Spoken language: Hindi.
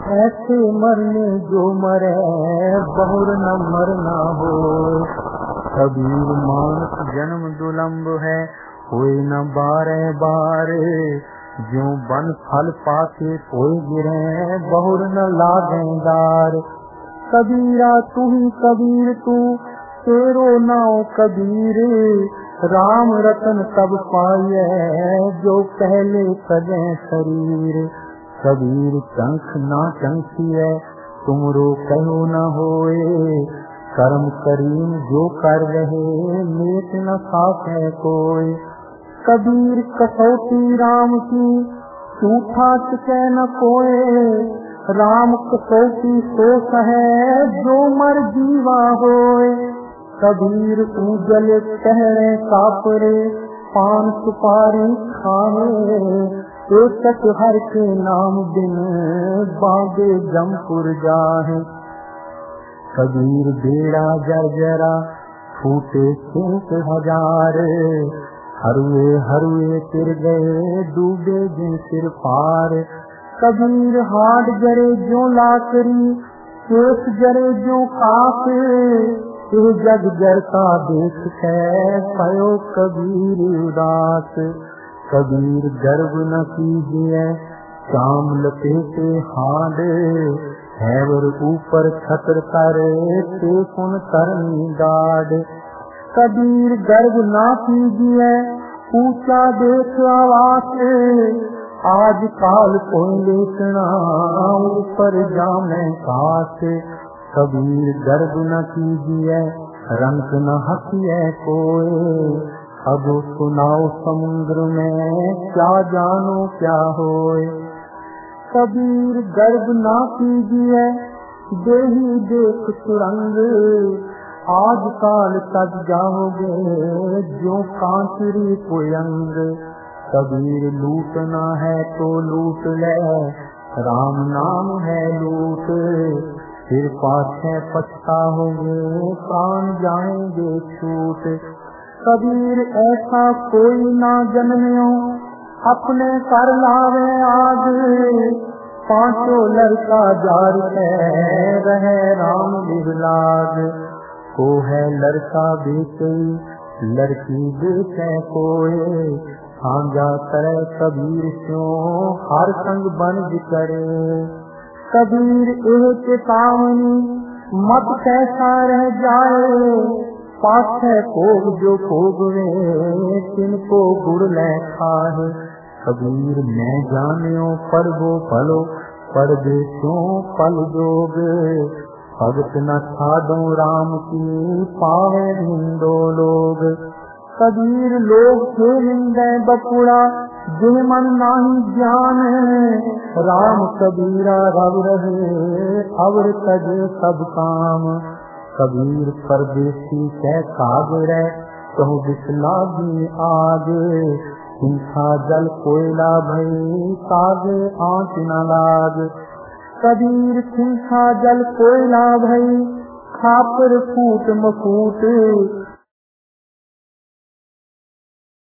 ऐसे मरने जो मरे बहुर न मरना हो। कबीर मानस जन्म दुलंब है कोई न बारे बार, जो बन फल पाके कोई गिरे बहुर न लागेदार। कबीरा तू ही कबीर तू तेरो नाम कबीर, राम रतन तब पाए जो पहले सजे शरीर। कबीर चंख ना चंखिए तुमरो कहो न होए, कर्म करीम जो कर रहे नेत न साथे कोई। कबीर कसौटी राम की झूठा टिके न कोए, राम कसौटी सो सहे जो मर जीवा होए। कबीर उजल कहरे कापरे पान सुपारी खाए, एक हर के नाम बिन बागे जमपुर जाहे। कबीर बेड़ा जर्जरा फूटे सिंक हजार, हरुए हरुए तिर गए डूबे जिन सिर पार। कबीर हाड जरे जो लाकरी केस जरे जो काप, ये जग जरता देख है पयो कबीर उदास। कबीर गर्व न कीजिए शाम लपेटे हाड, हैवर ऊपर छत्र करे ते सुन करनी गाड। कबीर गर्व ना कीजिए ऊंचा देख आवास, आज काल कोई लेटना ऊपर जामे कास। कबीर गर्व न कीजिए रंग न हंसिए कोई, अब सुनाओ समुद्र में क्या जानो क्या होए। कबीर गर्व न कीजिए देही देख सुरंग, आज काल तक जाओगे जो कांचरी कुयंग। कबीर लूटना है तो लूट ले राम नाम है लूट, फिर पाछे पछताओगे प्राण जाएंगे छूट। कबीर ऐसा कोई ना जन्मियो अपने कर लावे आग, पांचों लड़का जार रहे राम विलाग। को है लड़का बेचे लड़की बेचे कोई, साझा करे कबीर क्यों हर संग बंद करे। कबीर एह चेतावनी मत कैसा रह जाए, पाछे भोग जो भोगवे तिनको गुड़ ले खाए। कबीर मैं जानियो पढ़ो भलो पढ़ दे क्यों पल जोग, भगत न छाड़ो राम की पावे हिंदो लोग। कबीर लोग के निंदे बपुड़ा जिन मन नाही ज्ञान, राम कबीरा रव रहे अवर तजे सब काम। कबीर परदेसी कह कागरे कहूँ बिसलागी आग, हिंसा जल कोयला भई कागे आँच न लाग। कबीर हिंसा जल कोयला भई खापर फूट मफूट,